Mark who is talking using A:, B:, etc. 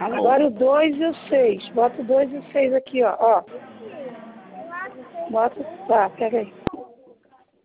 A: Agora o 2 e o 6. Bota o 2 e o 6 aqui, ó. Bota, tá, pega aí.